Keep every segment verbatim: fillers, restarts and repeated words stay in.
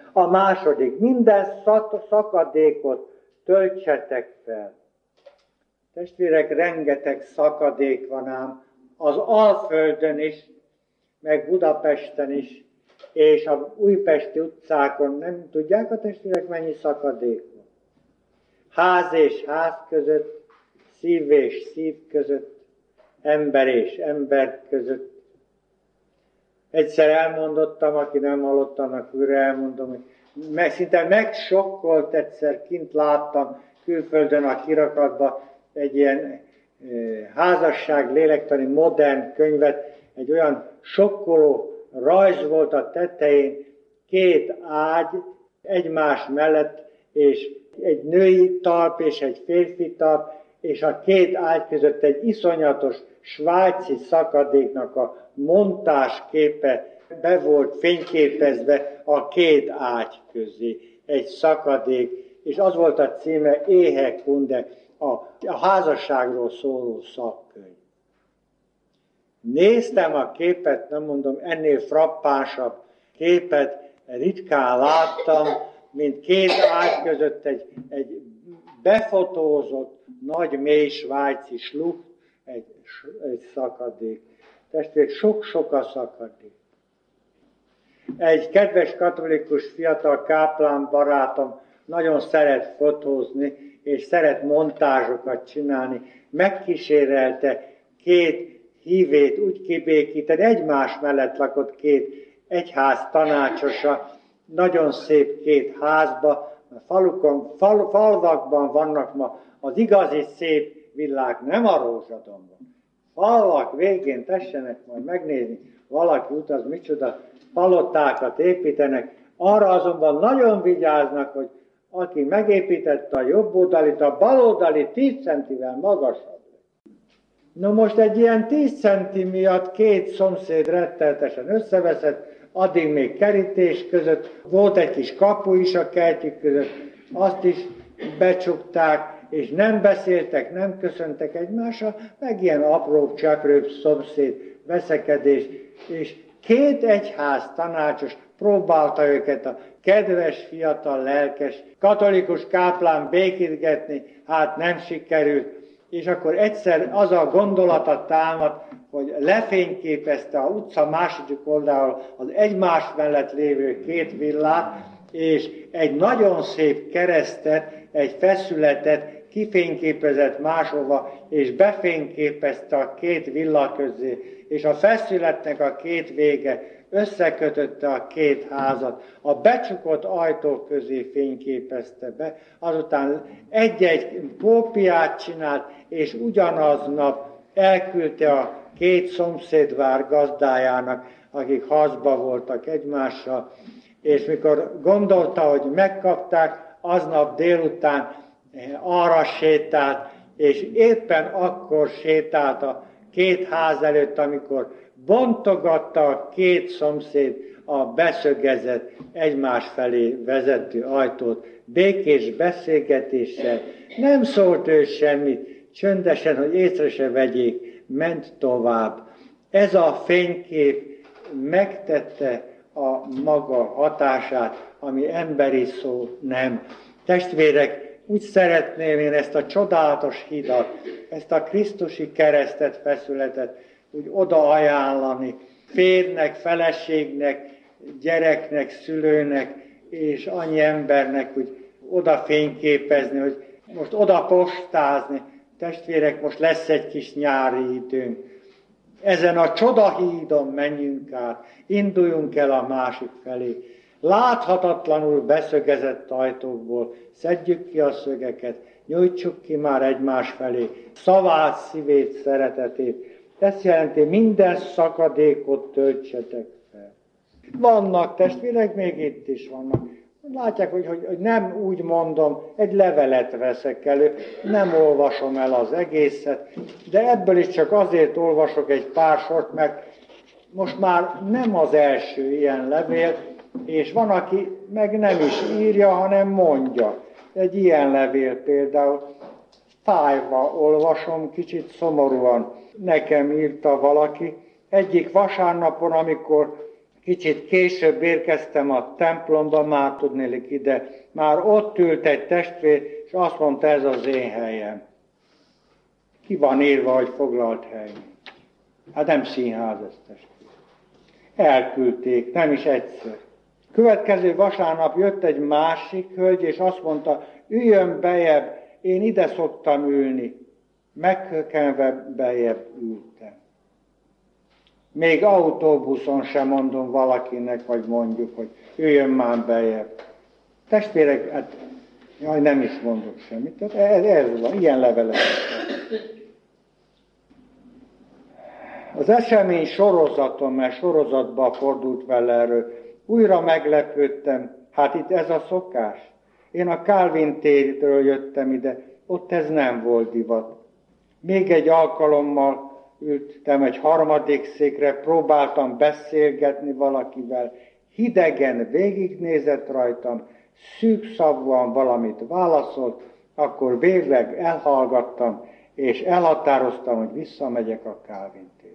A második, minden szakadékot töltsetek fel. Testvérek, rengeteg szakadék van ám az Alföldön is, meg Budapesten is, és a újpesti utcákon. Nem tudják a testvérek, mennyi szakadék van? Ház és ház között, szív és szív között, ember és ember között. Egyszer elmondottam, aki nem hallott, annak újra elmondom, hogy meg, szinte megsokkolt, egyszer kint láttam külföldön a kirakatban egy ilyen e, házasság lélektani modern könyvet, egy olyan sokkoló rajz volt a tetején, két ágy egymás mellett, és egy női talp és egy férfi talp, és a két ágy között egy iszonyatos svájci szakadéknak a montásképe be volt fényképezve a két ágy közé, egy szakadék, és az volt a címe Ehe Kunde, a, a házasságról szóló szakkönyv. Néztem a képet, nem mondom, ennél frappánsabb képet ritkán láttam, mint két ágy között egy, egy befotózott, nagy, mély svájci sluch, egy, egy szakadék. Testvérek, sok-sok a szakadék. Egy kedves katolikus fiatal káplán barátom nagyon szeret fotózni, és szeret montázsokat csinálni. Megkísérelte két hívét úgy kibékíteni, egymás mellett lakott két egyház tanácsosa, nagyon szép két házba, falukon, fal, falvakban vannak ma az igazi szép villák, nem a Rózsadombon. Falvak végén tessenek majd megnézni, valaki utaz, micsoda palotákat építenek, arra azonban nagyon vigyáznak, hogy aki megépítette a jobb oldalit, a bal oldali tíz centivel magasabb. No most egy ilyen tíz centi miatt két szomszéd retteltesen összeveszett, addig még kerítés között, volt egy kis kapu is a kertjük között, azt is becsukták, és nem beszéltek, nem köszöntek egymással, meg ilyen apró, cseprőbb szomszéd veszekedés, és két egyház tanácsos próbálta őket a kedves, fiatal, lelkes, katolikus káplán békítgetni, hát nem sikerült, és akkor egyszer az a gondolata támad, hogy lefényképezte a utca második oldalról az egymás mellett lévő két villát, és egy nagyon szép keresztet, egy feszületet kifényképezett máshova, és befényképezte a két villa közé, és a feszületnek a két vége összekötötte a két házat, a becsukott ajtó közé fényképezte be, azután egy-egy kópiát csinált, és ugyanaznap elküldte a két szomszédvár gazdájának, akik harcba voltak egymással, és mikor gondolta, hogy megkapták, aznap délután arra sétált, és éppen akkor sétált a két ház előtt, amikor bontogatta a két szomszéd a beszögezett, egymás felé vezető ajtót, békés beszélgetéssel. Nem szólt ő semmit, csöndesen, hogy észre se vegyék, ment tovább. Ez a fénykép megtette a maga hatását, ami emberi szó nem. Testvérek, úgy szeretném én ezt a csodálatos hidat, ezt a krisztusi keresztet, feszületet úgy oda ajánlani, férnek, feleségnek, gyereknek, szülőnek, és annyi embernek úgy oda fényképezni, hogy most oda postázni. Testvérek, most lesz egy kis nyári időnk. Ezen a csodahídon menjünk át, induljunk el a másik felé. Láthatatlanul beszögezett ajtókból szedjük ki a szögeket, nyújtsuk ki már egymás felé szavát, szívét, szeretetét. Ez jelenti, minden szakadékot töltsetek fel. Vannak testvérek, még itt is vannak. Látják, hogy, hogy, hogy nem úgy mondom, egy levelet veszek elő, nem olvasom el az egészet, de ebből is csak azért olvasok egy pár sort, mert most már nem az első ilyen levél, és van, aki meg nem is írja, hanem mondja. Egy ilyen levél például, fájva olvasom, kicsit szomorúan nekem írta valaki. Egyik vasárnapon, amikor Kicsit később érkeztem a templomba, már tudnélik ide, már ott ült egy testvér, és azt mondta, ez az én helyem. Ki van írva, hogy foglalt hely? Hát nem színház ez, testvér. Elküldték, nem is egyszer. Következő vasárnap jött egy másik hölgy, és azt mondta, üljön bejebb, én ide szoktam ülni. Meghökkenve bejebb ültem. Még autóbuszon sem mondom valakinek, vagy mondjuk, hogy üljön már bejebb. Testvérek, hát, jaj, nem is mondok semmit. Tehát ez, ez van, ilyen levelek. Az esemény sorozaton, mert sorozatba fordult vele erről, újra meglepődtem, hát itt ez a szokás. Én a Kálvin térről jöttem ide, ott ez nem volt divat. Még egy alkalommal ültem egy harmadik székre, próbáltam beszélgetni valakivel, hidegen végignézett rajtam, szűkszavúan valamit válaszolt, akkor végleg elhallgattam, és elhatároztam, hogy visszamegyek a Kálvin térre.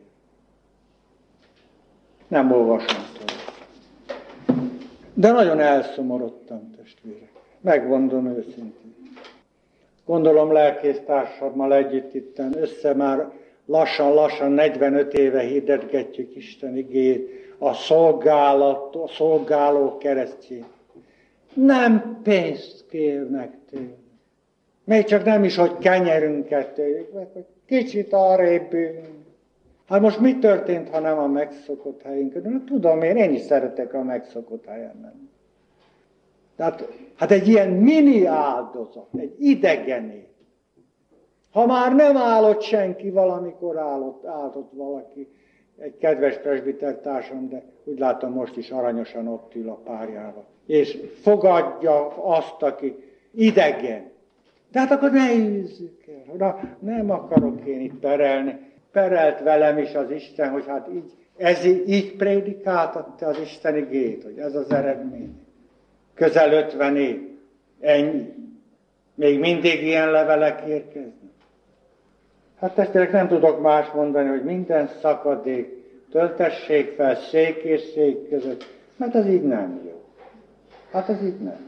Nem olvasom tovább. De nagyon elszomorodtam, testvérek. Megmondom őszintén. Gondolom lelkésztársammal együtt itten össze már lassan-lassan negyvenöt éve hirdetgetjük Isten igéjét, a szolgálat, a szolgáló keresztjén. Nem pénzt kérnek tőle. Még csak nem is, hogy kenyerünket tőlük, vagy hogy kicsit arrébb ülünk. Hát most mi történt, ha nem a megszokott helyünkön? Hát tudom én, én is szeretek a megszokott helyen menni. Tehát, hát egy ilyen mini áldozat, egy idegené. Ha már nem állott senki, valamikor állott, állott valaki, egy kedves presbitertársam, de úgy látom most is aranyosan ott ül a párjával. És fogadja azt, aki idegen. Tehát akkor ne űzzük el. Na, nem akarok én itt perelni. Perelt velem is az Isten, hogy hát így, ez így prédikáltatta az Isten igét, hogy ez az eredmény. Közel ötven év. Ennyi. Még mindig ilyen levelek érkeznek. Hát testvérek, nem tudok más mondani, hogy minden szakadék töltessék fel szék és szék között, mert ez így nem jó. Hát ez így nem.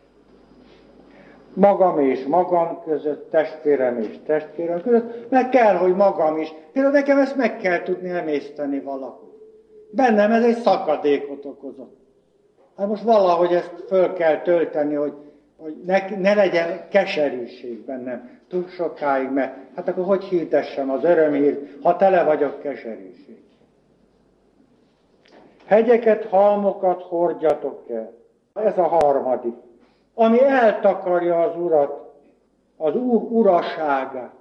Magam és magam között, testvérem és testvérem között, meg kell, hogy magam is. Például nekem ezt meg kell tudni emészteni valahol. Bennem ez egy szakadékot okozott. Hát most valahogy ezt föl kell tölteni, hogy, hogy ne, ne legyen keserűség bennem túl sokáig, mert hát akkor hogy hirdessem az örömhírt, ha tele vagyok keserűség. Hegyeket, halmokat hordjatok el. Ez a harmadik. Ami eltakarja az Urat, az Úr uraságát.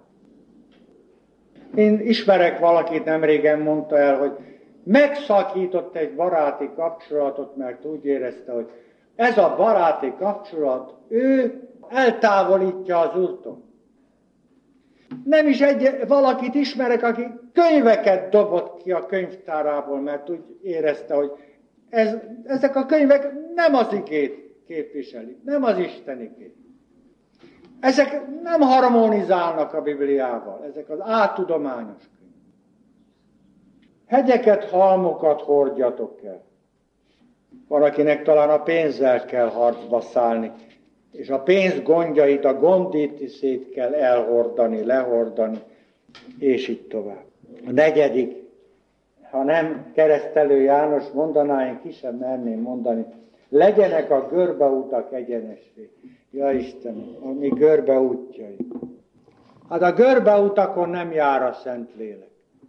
Én ismerek valakit, nemrégen mondta el, hogy megszakított egy baráti kapcsolatot, mert úgy érezte, hogy ez a baráti kapcsolat, ő eltávolítja az Úrtól. Nem is egy, valakit ismerek, aki könyveket dobott ki a könyvtárából, mert úgy érezte, hogy ez, ezek a könyvek nem az igét képviselik, nem az Isten igét. Ezek nem harmonizálnak a Bibliával, ezek az áltudományos könyvek. Hegyeket, halmokat hordjatok el. Van, akinek talán a pénzzel kell harcba szállni, és a pénz gondjait, a gondítiszét kell elhordani, lehordani, és így tovább. A negyedik, ha nem Keresztelő János mondaná, én ki sem merném mondani, legyenek a görbeutak egyenessé. Ja Istenem, a mi görbeútjaink. Hát a görbeutakon nem jár a Szentlélek.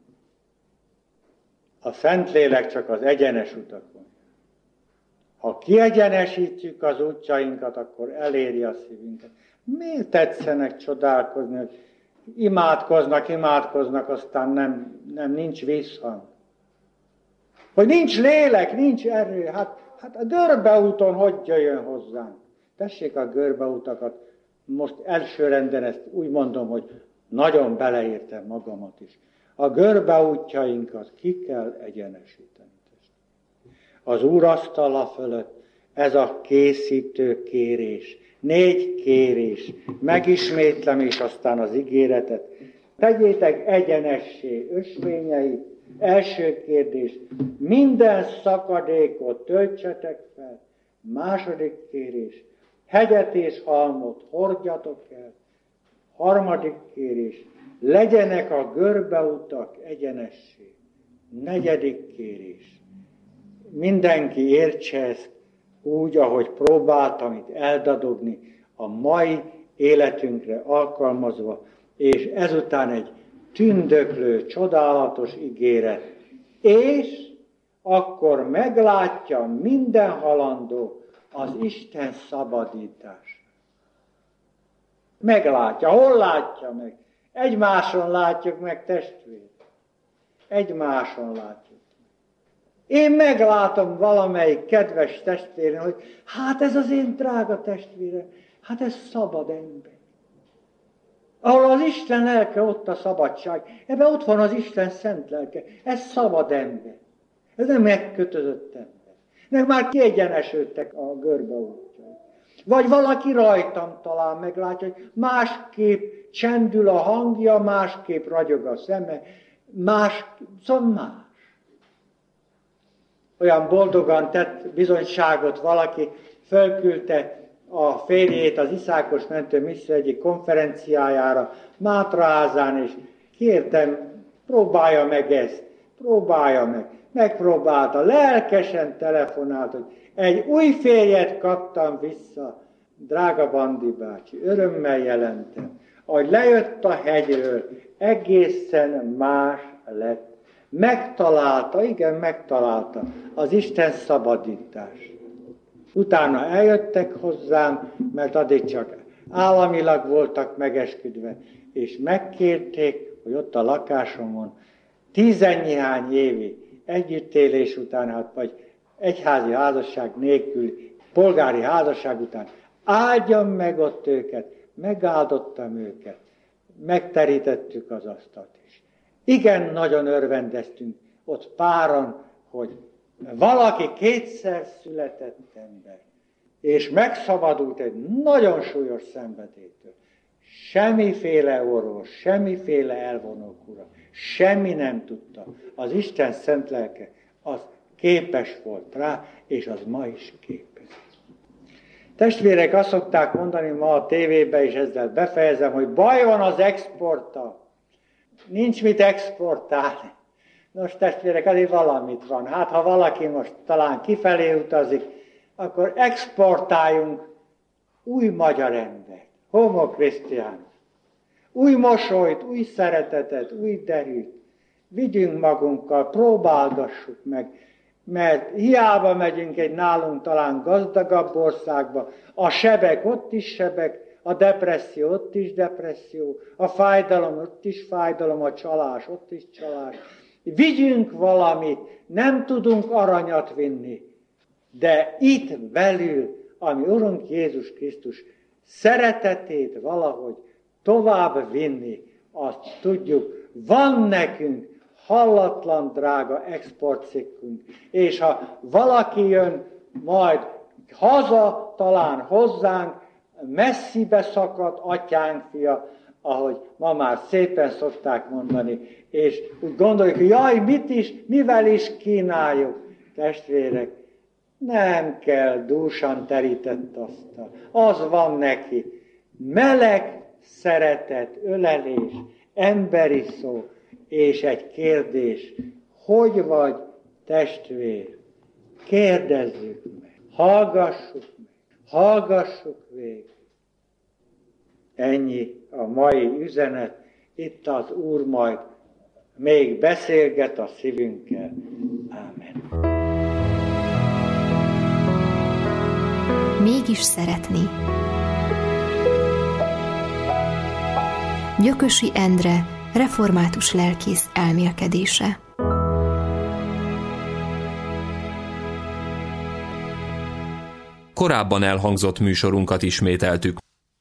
A Szentlélek csak az egyenes utakon. Ha kiegyenesítjük az útjainkat, akkor eléri a szívünket. Miért tetszenek csodálkozni, hogy imádkoznak, imádkoznak, aztán nem, nem nincs visszhang. Hogy nincs lélek, nincs erő. Hát, hát a görbeúton hogy jöjjön hozzánk? Tessék a görbeutakat, most elsőrenden ezt úgy mondom, hogy nagyon beleértem magamat is. A görbeútjainkat ki kell egyenesíteni. Az úrasztala fölött ez a készítő kérés. Négy kérés. Megismétlem, és aztán az ígéretet. Tegyétek egyenessé ösvényeit, Első kérdés, minden szakadékot töltsetek fel. Második kérés, hegyet és halmot hordjatok el. Harmadik kérés, legyenek a görbeutak egyenessé. Negyedik kérés, mindenki értse ezt úgy, ahogy próbáltam itt eldadogni a mai életünkre alkalmazva, és ezután egy tündöklő, csodálatos ígéret, és akkor meglátja minden halandó az Isten szabadítás. Meglátja. Hol látja meg? Egymáson látjuk meg, testvér. Egymáson látjuk. Én meglátom valamelyik kedves testvérem, hogy hát ez az én drága testvérem, hát ez szabad ember. Ahol az Isten lelke, ott a szabadság. Ebben ott van az Isten szent lelke. Ez szabad ember. Ez nem megkötözött ember. Meg már kiegyenesültek a görbe útjai. Vagy valaki rajtam talán meglátja, hogy másképp csendül a hangja, másképp ragyog a szeme, más, szóval más. Olyan boldogan tett bizonyságot valaki, fölküldte a férjét az Iszákos Mentő Misszió egyik konferenciájára, Mátraházán, és kértem, próbálja meg ezt, próbálja meg. Megpróbálta, lelkesen telefonált, hogy egy új férjet kaptam vissza, drága Bandi bácsi, örömmel jelentem, ahogy lejött a hegyről, egészen más lett. Megtalálta, igen, megtalálta az Isten szabadítást. Utána eljöttek hozzám, mert addig csak államilag voltak megesküdve, és megkérték, hogy ott a lakásomon tizennéhány évi együttélés után, hát vagy egyházi házasság nélkül, polgári házasság után áldjam meg ott őket, megáldottam őket, megterítettük az asztalt is. Igen, nagyon örvendeztünk ott páran, hogy valaki kétszer született ember, és megszabadult egy nagyon súlyos szenvedélytől. Semmiféle orvos, semmiféle elvonókura, semmi nem tudta. Az Isten szent lelke az képes volt rá, és az ma is képes. Testvérek, azt szokták mondani ma a tévében, és ezzel befejezem, hogy baj van az exporttal. Nincs mit exportálni. Nos, testvérek, azért valamit van. Hát, ha valaki most talán kifelé utazik, akkor exportáljunk új magyar embert, homo Christianus. Új mosolyt, új szeretetet, új derűt. Vigyünk magunkkal, próbálgassuk meg, mert hiába megyünk egy nálunk talán gazdagabb országba, a sebek ott is sebek, a depresszió ott is depresszió, a fájdalom ott is fájdalom, a csalás ott is csalás. Vigyünk valamit, nem tudunk aranyat vinni, de itt belül, ami Urunk Jézus Krisztus szeretetét valahogy tovább vinni, azt tudjuk, van nekünk hallatlan drága exportcikkünk, és ha valaki jön majd haza, talán hozzánk, messzibe szakadt atyánk fia, ahogy ma már szépen szokták mondani, és úgy gondoljuk, hogy jaj, mit is, mivel is kínáljuk, testvérek, nem kell dúsan terített asztal. Az van neki. Meleg szeretet, ölelés, emberi szó, és egy kérdés. Hogy vagy, testvér? Kérdezzük meg. Hallgassuk meg. Hallgassuk végig. Ennyi a mai üzenet. Itt az Úr majd még beszélget a szívünkkel. Ámen. Mégis szeretni. Gyökösi Endre, református lelkész elmélkedése. Korábban elhangzott műsorunkat ismételtük.